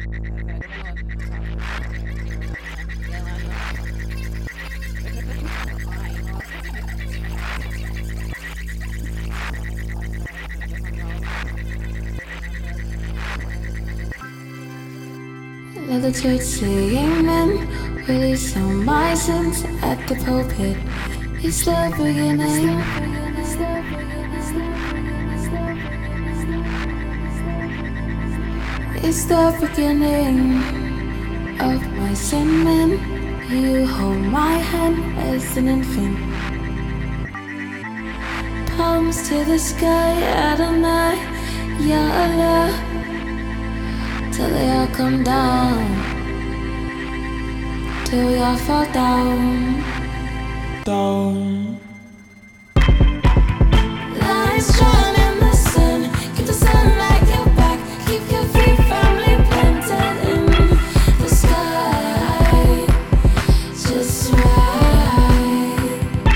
Let the church say amen. Release all my sins at the pulpit. It's the beginning. It's the beginning of my sin, man. You hold my hand as an infant. Palms to the sky, Adonai, Ya Allah, till they all come down, till we all fall down, down. Lines drawn in the sun, keep the sunlight your back, keep your feet firmly planted in the sky, just right.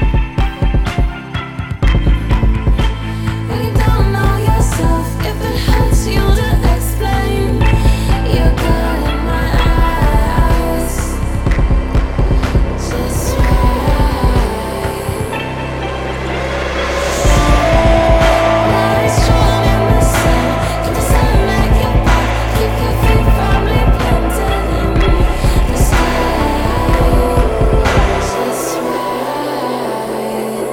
When you don't know yourself, if it hurts you to explain, you're good in my eyes, just right. Lights drawn in the sun, keep the sunlight your back, keep your feet firmly planted in the sky, just right.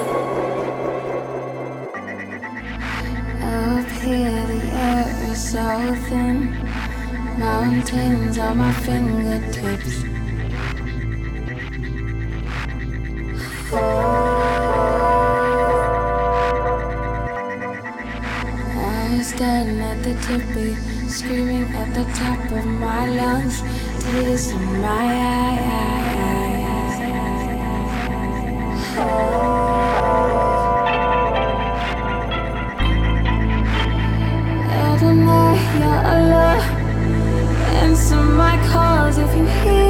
Up here the air is so thin, mountains on my fingertips. I was standing at the tippy, screaming at the top of my lungs, tears in my eyes. Adonai, Ya Allah, answer my calls if you hear